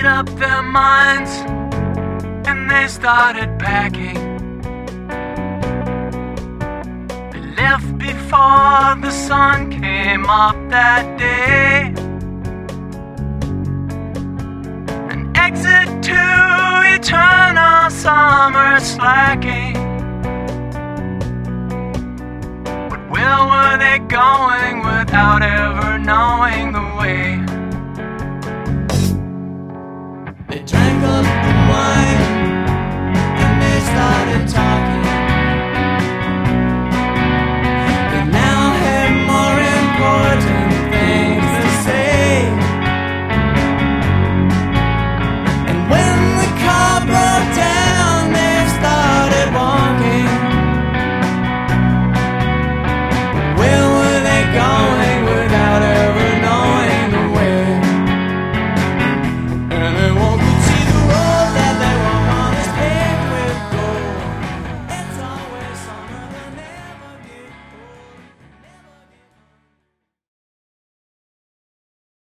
up their minds and they started packing. They left before the sun came up that day. An exit to eternal summer slacking. But where were they going without ever knowing the way? They drank up the wine and they started talking.